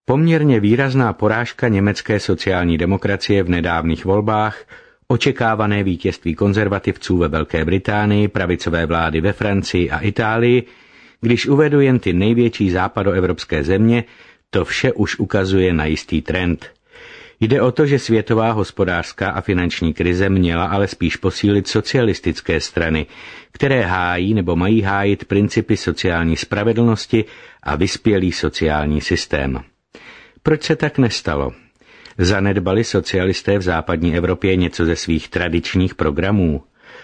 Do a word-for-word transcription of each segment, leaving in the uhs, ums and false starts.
Poměrně výrazná porážka německé sociální demokracie v nedávných volbách, očekávané vítězství konzervativců ve Velké Británii, pravicové vlády ve Francii a Itálii, když uvedu jen ty největší západoevropské země, to vše už ukazuje na jistý trend. Jde o to, že světová hospodářská a finanční krize měla ale spíš posílit socialistické strany, které hájí nebo mají hájit principy sociální spravedlnosti a vyspělý sociální systém. Proč se tak nestalo? Zanedbali socialisté v západní Evropě něco ze svých tradičních programů?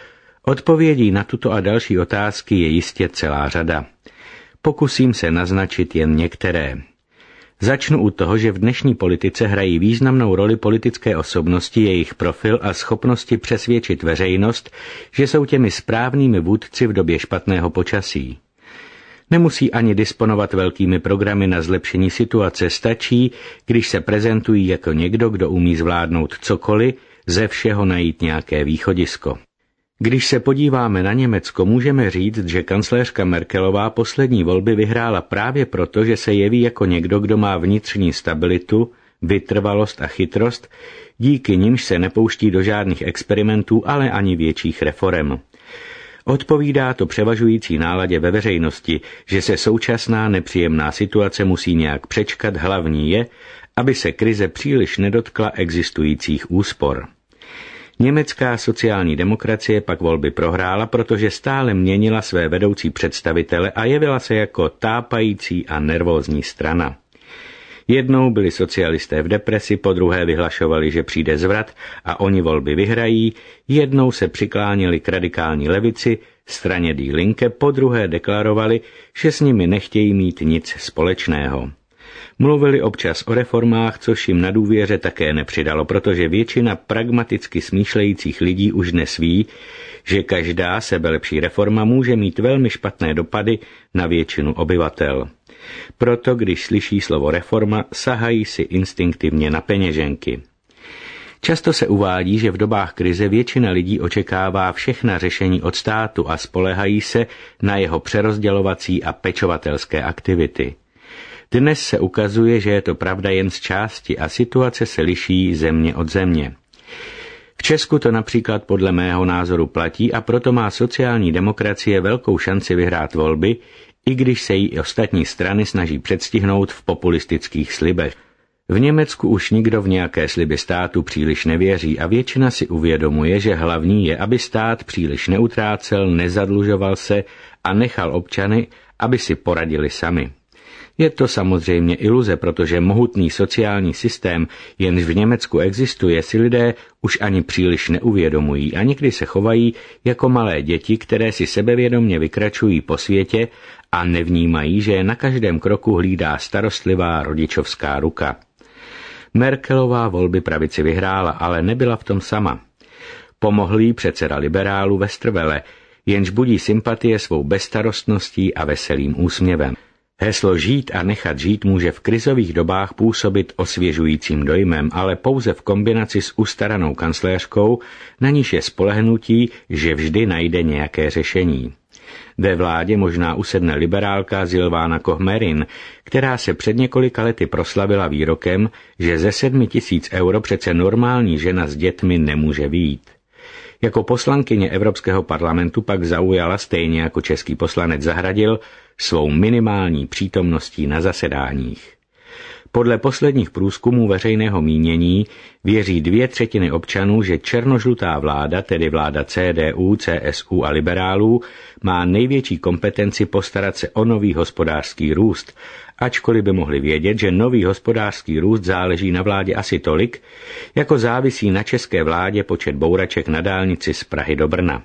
Odpovědí na tuto a další otázky je jistě celá řada. Pokusím se naznačit jen některé. Začnu u toho, že v dnešní politice hrají významnou roli politické osobnosti, jejich profil a schopnosti přesvědčit veřejnost, že jsou těmi správnými vůdci v době špatného počasí. Nemusí ani disponovat velkými programy na zlepšení situace, stačí, když se prezentují jako někdo, kdo umí zvládnout cokoliv, ze všeho najít nějaké východisko. Když se podíváme na Německo, můžeme říct, že kancléřka Merkelová poslední volby vyhrála právě proto, že se jeví jako někdo, kdo má vnitřní stabilitu, vytrvalost a chytrost, díky nimž se nepouští do žádných experimentů, ale ani větších reforem. Odpovídá to převažující náladě ve veřejnosti, že se současná nepříjemná situace musí nějak přečkat, hlavní je, aby se krize příliš nedotkla existujících úspor. Německá sociální demokracie pak volby prohrála, protože stále měnila své vedoucí představitele a jevila se jako tápající a nervózní strana. Jednou byli socialisté v depresi, podruhé vyhlašovali, že přijde zvrat a oni volby vyhrají, jednou se přikláněli k radikální levici, straně Die Linke, podruhé deklarovali, že s nimi nechtějí mít nic společného. Mluvili občas o reformách, což jim na důvěře také nepřidalo, protože většina pragmaticky smýšlejících lidí už dnes ví, že každá sebelepší reforma může mít velmi špatné dopady na většinu obyvatel. Proto, když slyší slovo reforma, sahají si instinktivně na peněženky. Často se uvádí, že v dobách krize většina lidí očekává všechna řešení od státu a spoléhají se na jeho přerozdělovací a pečovatelské aktivity. Dnes se ukazuje, že je to pravda jen z části a situace se liší země od země. V Česku to například podle mého názoru platí a proto má sociální demokracie velkou šanci vyhrát volby, i když se jí ostatní strany snaží předstihnout v populistických slibech. V Německu už nikdo v nějaké sliby státu příliš nevěří a většina si uvědomuje, že hlavní je, aby stát příliš neutrácel, nezadlužoval se a nechal občany, aby si poradili sami. Je to samozřejmě iluze, protože mohutný sociální systém, jenž v Německu existuje, si lidé už ani příliš neuvědomují a někdy se chovají jako malé děti, které si sebevědomně vykračují po světě a nevnímají, že je na každém kroku hlídá starostlivá rodičovská ruka. Merkelová volby pravici vyhrála, ale nebyla v tom sama. Pomohl jí předseda liberálů Westerwelle, jenž budí sympatie svou bezstarostností a veselým úsměvem. Heslo žít a nechat žít může v krizových dobách působit osvěžujícím dojmem, ale pouze v kombinaci s ustaranou kancléřkou, na níž je spolehnutí, že vždy najde nějaké řešení. Ve vládě možná usedne liberálka Silvana Koch-Marin, která se před několika lety proslavila výrokem, že ze sedmi tisíc euro přece normální žena s dětmi nemůže vyjít. Jako poslankyně Evropského parlamentu pak zaujala, stejně jako český poslanec Zahradil, svou minimální přítomností na zasedáních. Podle posledních průzkumů veřejného mínění věří dvě třetiny občanů, že černožlutá vláda, tedy vláda C D U, C S U a liberálů, má největší kompetenci postarat se o nový hospodářský růst, ačkoliv by mohli vědět, že nový hospodářský růst záleží na vládě asi tolik, jako závisí na české vládě počet bouraček na dálnici z Prahy do Brna.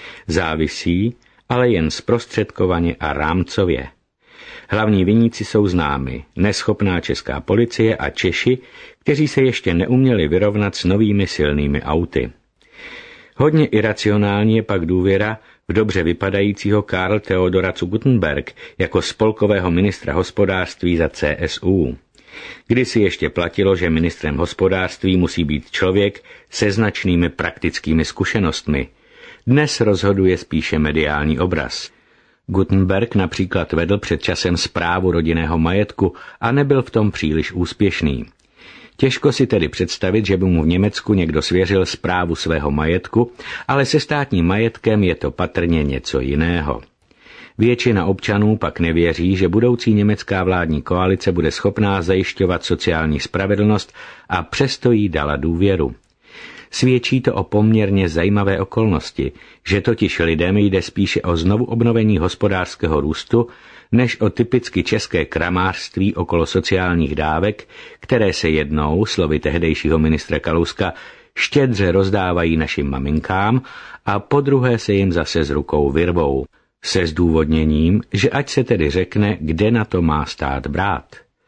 Závisí, ale jen zprostředkovaně a rámcově. Hlavní viníci jsou známi, neschopná česká policie a Češi, kteří se ještě neuměli vyrovnat s novými silnými auty. Hodně iracionální je pak důvěra v dobře vypadajícího Karl Theodora zu Guttenberg jako spolkového ministra hospodářství za C S U. Kdysi ještě platilo, že ministrem hospodářství musí být člověk se značnými praktickými zkušenostmi. Dnes rozhoduje spíše mediální obraz. Gutenberg například vedl před časem správu rodinného majetku a nebyl v tom příliš úspěšný. Těžko si tedy představit, že by mu v Německu někdo svěřil správu svého majetku, ale se státním majetkem je to patrně něco jiného. Většina občanů pak nevěří, že budoucí německá vládní koalice bude schopná zajišťovat sociální spravedlnost a přesto jí dala důvěru. Svědčí to o poměrně zajímavé okolnosti, že totiž lidem jde spíše o znovu obnovení hospodářského růstu, než o typicky české kramářství okolo sociálních dávek, které se jednou, slovy tehdejšího ministra Kalouska, štědře rozdávají našim maminkám a podruhé se jim zase z rukou vyrvou. Se zdůvodněním, že ať se tedy řekne, kde na to má stát brát.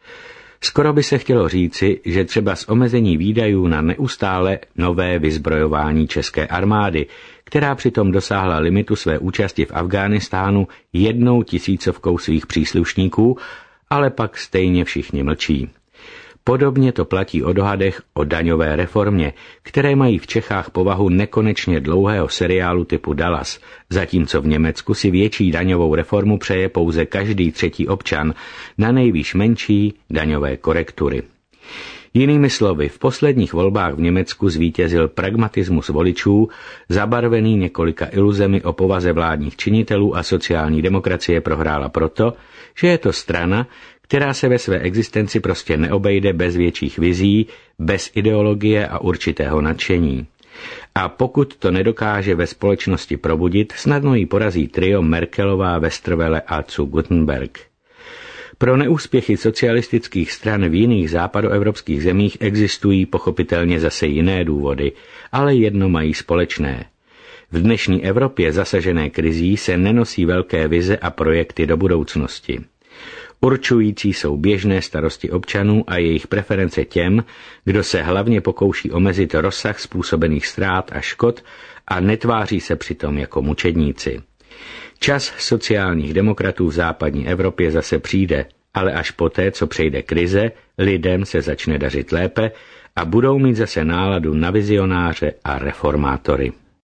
Skoro by se chtělo říci, že třeba z omezení výdajů na neustále nové vyzbrojování české armády, která přitom dosáhla limitu své účasti v Afghánistánu jednou tisícovkou svých příslušníků, ale pak stejně všichni mlčí. Podobně to platí o dohadech o daňové reformě, které mají v Čechách povahu nekonečně dlouhého seriálu typu Dallas, zatímco v Německu si větší daňovou reformu přeje pouze každý třetí občan, na nejvýš menší daňové korektury. Jinými slovy, v posledních volbách v Německu zvítězil pragmatismus voličů, zabarvený několika iluzemi o povaze vládních činitelů a sociální demokracie prohrála proto, že je to strana, která se ve své existenci prostě neobejde bez větších vizí, bez ideologie a určitého nadšení. A pokud to nedokáže ve společnosti probudit, snadno jí porazí trio Merkelová, Westerwelle a zu Gutenberg. Pro neúspěchy socialistických stran v jiných západoevropských zemích existují pochopitelně zase jiné důvody, ale jedno mají společné. V dnešní Evropě zasažené krizí se nenosí velké vize a projekty do budoucnosti. Určující jsou běžné starosti občanů a jejich preference těm, kdo se hlavně pokouší omezit rozsah způsobených ztrát a škod a netváří se přitom jako mučedníci. Čas sociálních demokratů v západní Evropě zase přijde, ale až poté, co přejde krize, lidem se začne dařit lépe a budou mít zase náladu na vizionáře a reformátory.